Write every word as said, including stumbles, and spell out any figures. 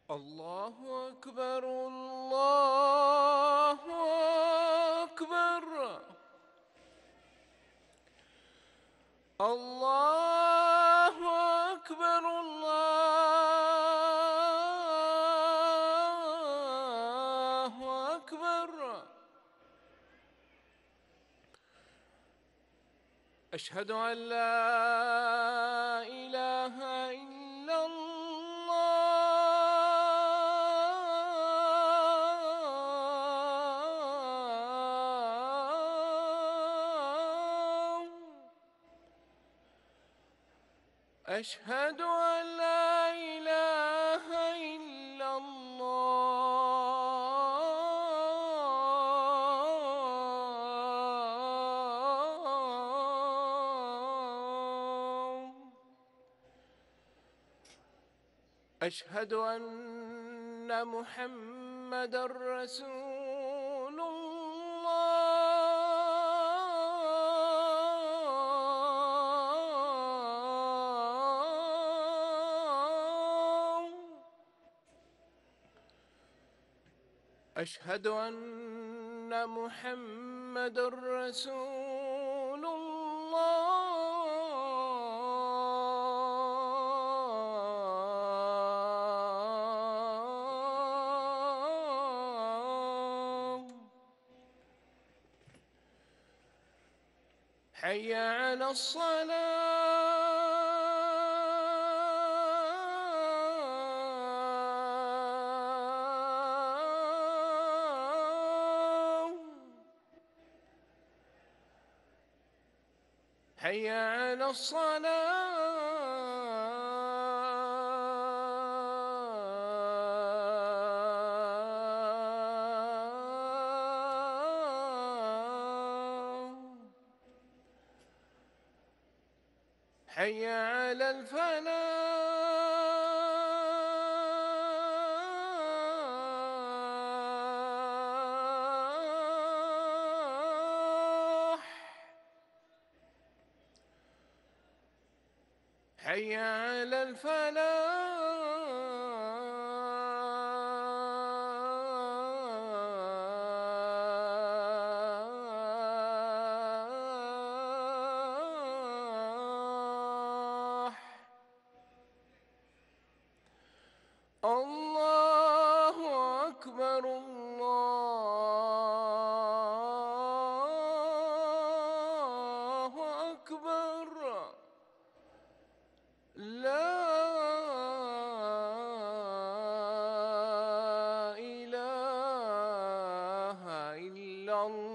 الله أكبر الله أكبر الله أكبر الله أكبر. أشهد أن لا إله إلا الله. أشهد أن لا إله إلا الله. أشهد أن محمدًا رسول الله. أشهد أن محمدًا رسول الله. حي على الصلاة. حي على الصلاة. حي على الفلاح. حي على الفلاح. الله أكبر الله أكبر. لا إله إلا الله.